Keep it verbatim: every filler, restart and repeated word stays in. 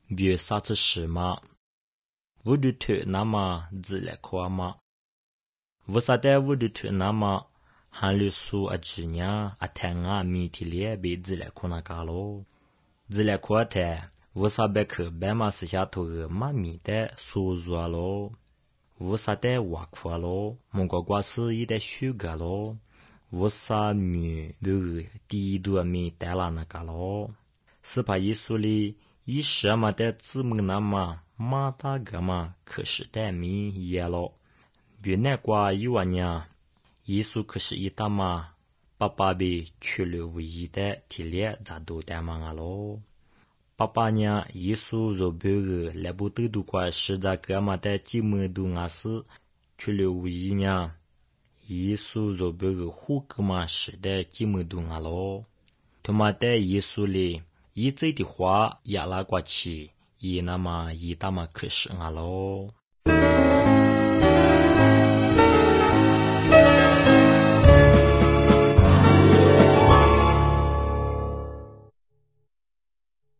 别啥子事嘛？我的腿那么自来夸嘛？为啥的我的腿那么hand律书啊子呢？啊谈啊米提列被自来夸那个咯？自来夸的为啥别去白马是下头个马米的说说咯？为啥的挖夸咯？蒙个瓜是一的修个咯？为啥米不第一度米带了那个咯？是怕耶稣里一时嘛的字母那么马大个嘛，可是的米也咯。原来瓜有啊呢，耶稣可是一大嘛，爸爸被去了无意的体力咋都带嘛啊咯。爸爸呢，耶稣若别个来不得都瓜实在个嘛的几么都啊是去了无意呢。耶稣若别个虎个嘛是的几么都啊咯。他妈的耶稣里一嘴的话也拉过去，也那么一大嘛可是啊咯。